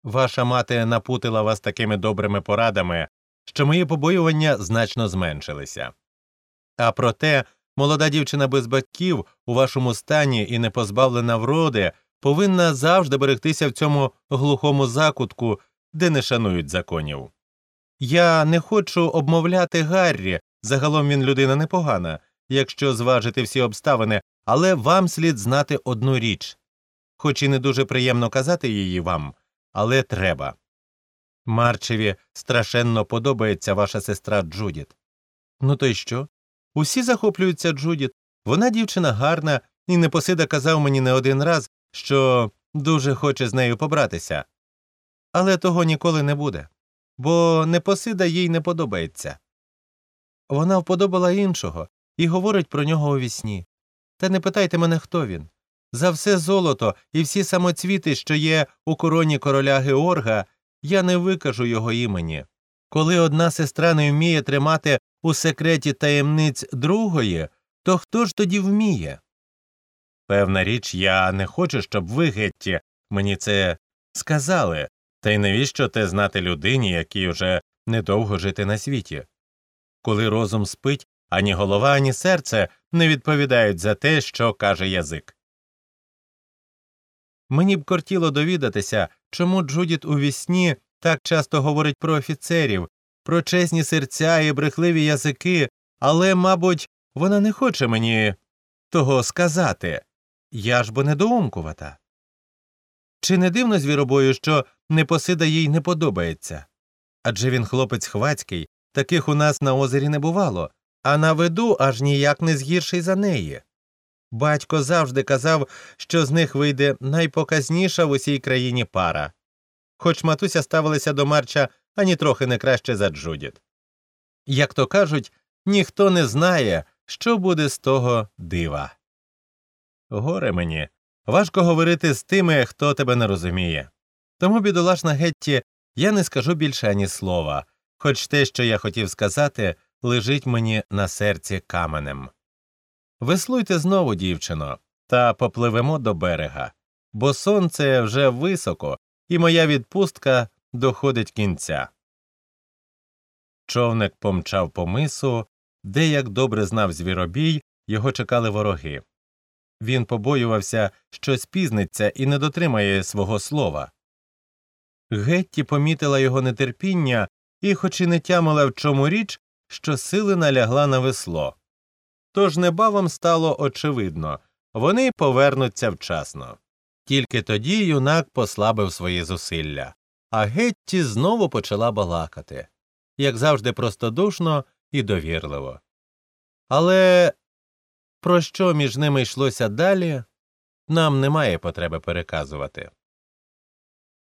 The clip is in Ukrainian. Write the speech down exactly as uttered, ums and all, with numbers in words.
Ваша мати напутила вас такими добрими порадами, що мої побоювання значно зменшилися. А проте, молода дівчина без батьків у вашому стані і не позбавлена вроди повинна завжди берегтися в цьому глухому закутку, де не шанують законів. Я не хочу обмовляти Гаррі, загалом він людина непогана, якщо зважити всі обставини, але вам слід знати одну річ. Хоч і не дуже приємно казати її вам, але треба. Марчеві страшенно подобається ваша сестра Джудіт. Ну то й що? Усі захоплюються Джудіт. Вона дівчина гарна, і Непосида казав мені не один раз, що дуже хоче з нею побратися. Але того ніколи не буде, бо Непосида їй не подобається. Вона вподобала іншого і говорить про нього у вісні. Та не питайте мене, хто він. За все золото і всі самоцвіти, що є у короні короля Георга, я не викажу його імені. Коли одна сестра не вміє тримати у секреті таємниць другої, то хто ж тоді вміє? Певна річ, я не хочу, щоб ви, Гетті, мені це сказали. Та й навіщо те знати людині, якій уже недовго жити на світі? Коли розум спить, ані голова, ані серце не відповідають за те, що каже язик. Мені б кортіло довідатися, чому Джудіт у вісні так часто говорить про офіцерів, про чесні серця і брехливі язики, але, мабуть, вона не хоче мені того сказати. Я ж бо недоумкувата. Чи не дивно звіробою, що Непосида їй не подобається? Адже він хлопець хвацький, таких у нас на озері не бувало, а на виду аж ніяк не згірший за неї. Батько завжди казав, що з них вийде найпоказніша в усій країні пара. Хоч матуся ставилася до Марча ані трохи не краще за Джудіт. Як то кажуть, ніхто не знає, що буде з того дива. Горе мені. Важко говорити з тими, хто тебе не розуміє. Тому, бідолашна Гетті, я не скажу більше ані слова, хоч те, що я хотів сказати, лежить мені на серці каменем. Веслуйте знову, дівчино, та попливемо до берега, бо сонце вже високо, і моя відпустка доходить кінця. Човник помчав по мису, де, як добре знав Звіробій, його чекали вороги. Він побоювався, що спізниться і не дотримає свого слова. Гетті помітила його нетерпіння і, хоч і не тямила, в чому річ, щосили налягла на весло. Тож небавом стало очевидно – вони повернуться вчасно. Тільки тоді юнак послабив свої зусилля, а Гетті знову почала балакати, як завжди простодушно і довірливо. Але про що між ними йшлося далі, нам немає потреби переказувати.